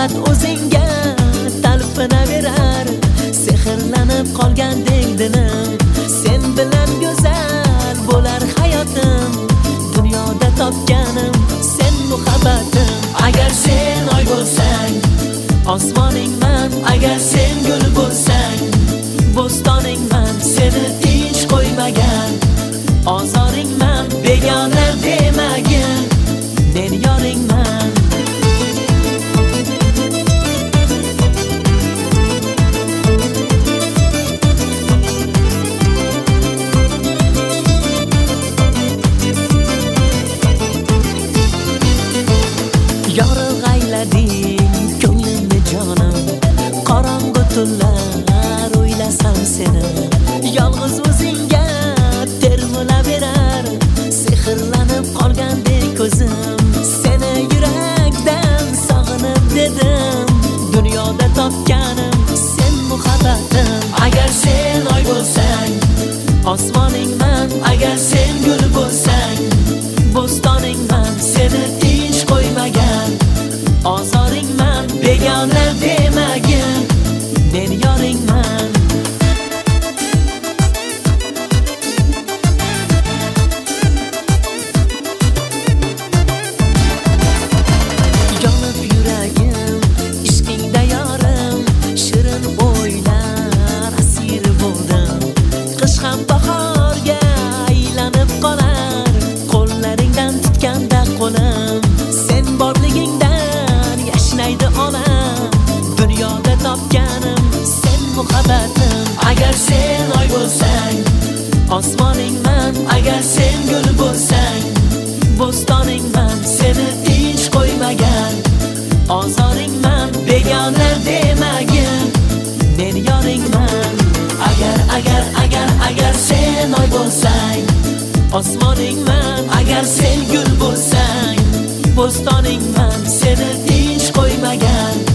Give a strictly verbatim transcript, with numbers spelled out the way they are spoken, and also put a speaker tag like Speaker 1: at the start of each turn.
Speaker 1: faqat o'zingga talpinaverar, sehrlanib qolgandek dilim. Sen bilan go'zal bo'lar hayotim, dunyoda topganim sen muhabbatim. Agar sen oy bo'lsang, osmoningman. Agar sen gul bo'lsang, bo'stoningman. Seni tinch qo'ymagan ozoringman, begona demagin men yoringman. Yorug' aylading ko'nglimni jonim, qorong'u tunlar o'ylasam seni. Yolg'iz o'zingga termilaverar, sehrlanib qolgandek ko'zim. Seni yurakdan sog'inib dedim, dunyoda topganim sen muhabbatim. Agar sen oy bo'lsang, osmoningman. Agar sen gul bo'lsang, bo'stoningman. Seni tinch qo'ymagan ozoringman, begona demagin men yoringman. Yonib yuragim ishqingda yorim, shirin o'ylar asir bo'ldim. Qish ham bahorga aylanib qolar, qo'llaringdan tutganda qo'lim. Sen borligingdan yashnaydi olam, dunyoda topganim sen muhabbatim. Agar sen oy bo'lsang, osmoningman. Agar sen gul bo'lsang, bo'stoningman. Seni tinch qo'ymagan ozoringman, begona demagin men yoringman. Agar agar agar agar sen oy bo'lsang, osmoningman. Agar sen gul bo'lsang, bo'stoningman. Seni tinch qo'ymagan